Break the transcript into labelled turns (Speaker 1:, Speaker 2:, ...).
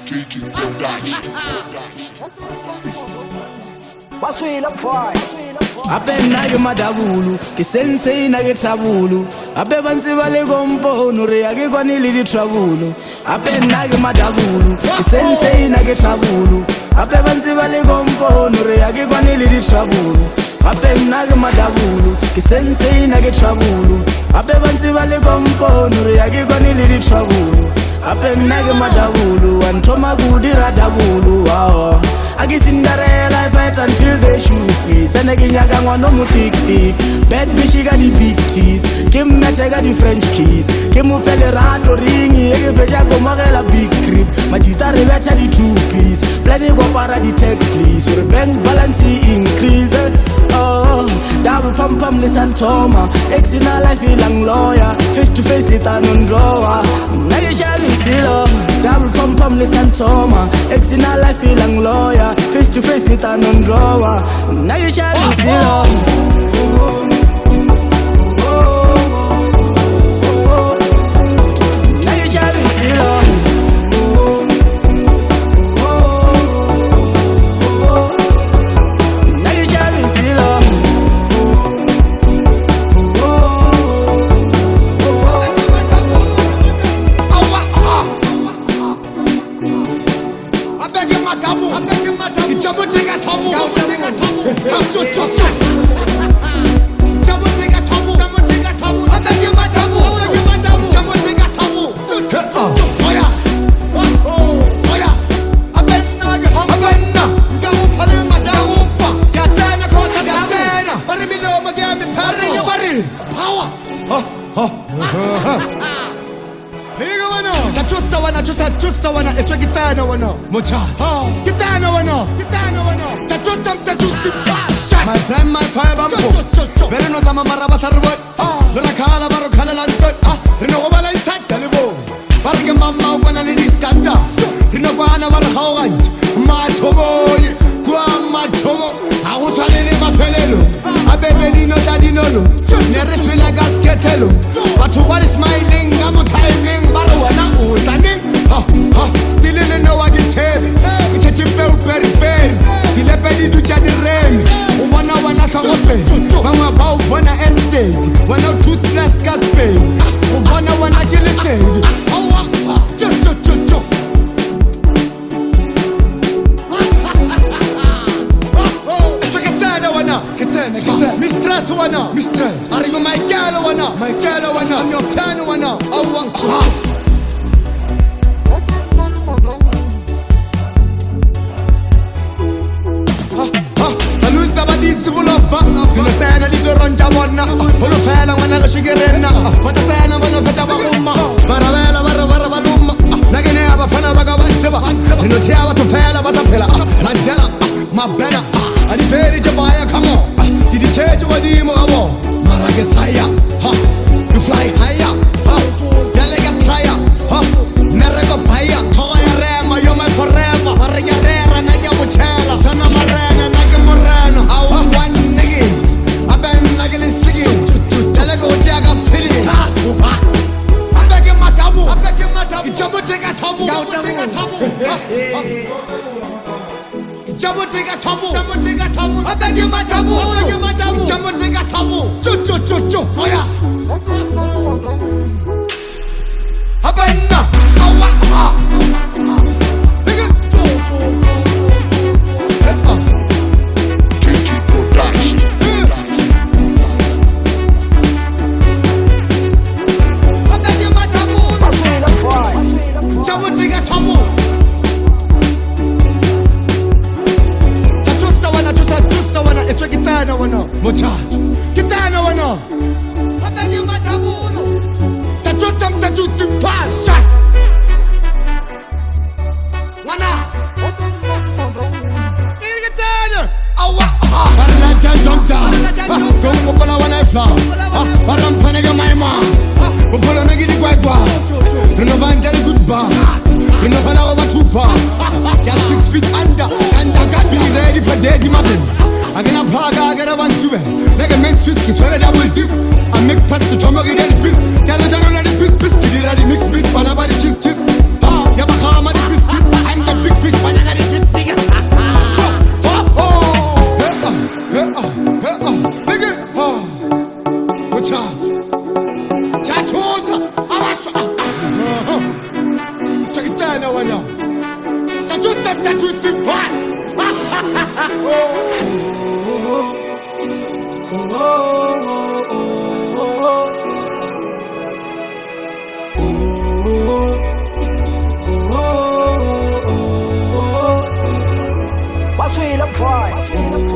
Speaker 1: Abe nage madabulu, ke sensei nage trouble. Abe bansi bale kompono re ake kwanile di trouble. Abe nage madabulu, ke sensei nage trouble. Abe bansi bale kompono re ake kwanile di trouble. Abe nage madabulu, ke sensei nage trouble. Abe bansi bale kompono re ake kwanile di trouble. Abe nage madabulu, antoma kudira dabulu. I get Cinderella, I fight until they shoot me. Seneginyaga no mu tick. Bad bitch, she got the big teeth. Kim Mesh, I got the French keys. Kim Ufele Rato ringi, Ege Feja go magela big crib. Majita rebecha the two piece. Plenty go para the tech please. Your bank balance increase. Oh, double pum listen Toma. Ex in a life ilang lawyer. Face to face lita non drawer. Now you shall be silo. Double pum listen Toma. Ex in a life ilang lawyer. Face to face lita non drawer. Now you shall be silo.
Speaker 2: My friend, my fire bambo. Pero no sama maraba sarwat. Lora kala baro kala lantot. Rino wala isat talibo. Barge mama wana ni diskanda. Rino wana wala hawan. Ma choboy, kwa ma chobo. Awusale ni mafelelo. Abebe dino dadinolo. Nere swela gasketelo. But what is smiling? I'm timing. Baro wana usani. Still in the no I get heavy. It's a chip very. Dilepedi ducha di remi. Wana kamote. Mama bao wana estate. Wana toothless gas paid. Wana kilisade. Kitana. Mistress wana. Mistress. Are you my girl wana? My girl wana. I'm your fan wana. Sana di ronja wana, bolo fela wana lo shigerena. Mata sana wana feta ba umma, bara balumma. Nagene aba fana baga wanteba. Rino tiawa to fela bata fela. Mandela, mabena. Adi feri jabaya come on. Didi cheju wadi mo abo. Marage saya, you fly higher. Yalega playa, nerego paya. Toya rema, you're my forever. Maraya rera naga muchela. Sana marena naga morena. Awu one niggas. Goodbye.
Speaker 1: Oh,